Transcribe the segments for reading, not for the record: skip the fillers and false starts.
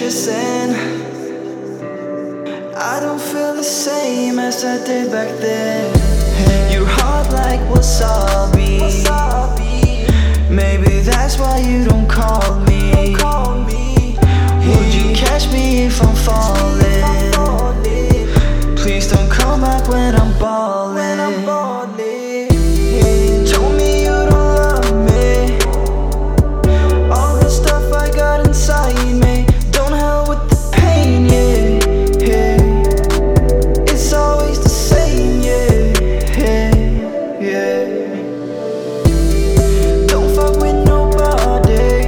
purchasing. I don't feel the same as I did back then. You're hot like wasabi. Maybe that's why you don't call me. Would you catch me if I'm falling? Please don't come back when I'm ballin'. Told me you don't love me. All the stuff I got inside me don't help with the pain, yeah. It's always the same, yeah. Don't fuck with nobody.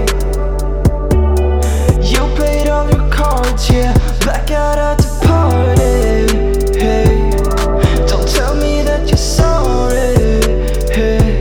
You played all your cards, yeah. Black out at the party, hey. Don't tell me that you're sorry, hey.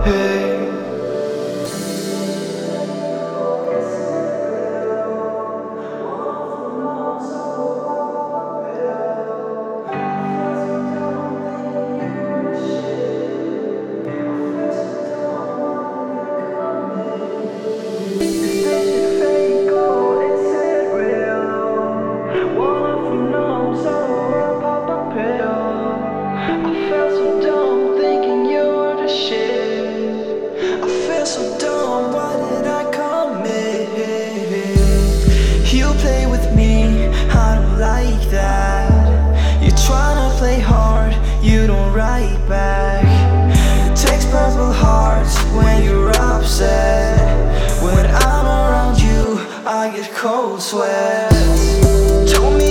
You play with me, I don't like that. You're tryna play hard, you don't write back. Text purple hearts when you're upset. When I'm around you, I get cold sweats. Told me